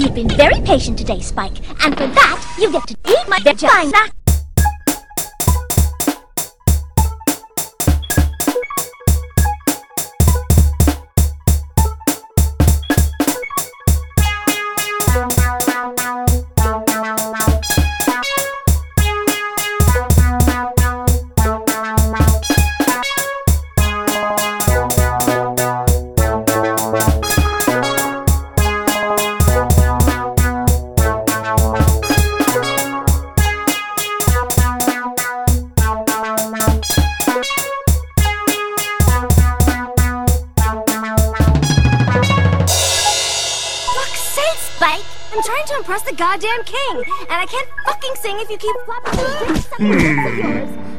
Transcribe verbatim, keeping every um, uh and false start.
You've been very patient today, Spike, and for that, you get to eat my vagina. Spike, I'm trying to impress the goddamn king, and I can't fucking sing if you keep flopping those big sucky lips of yours.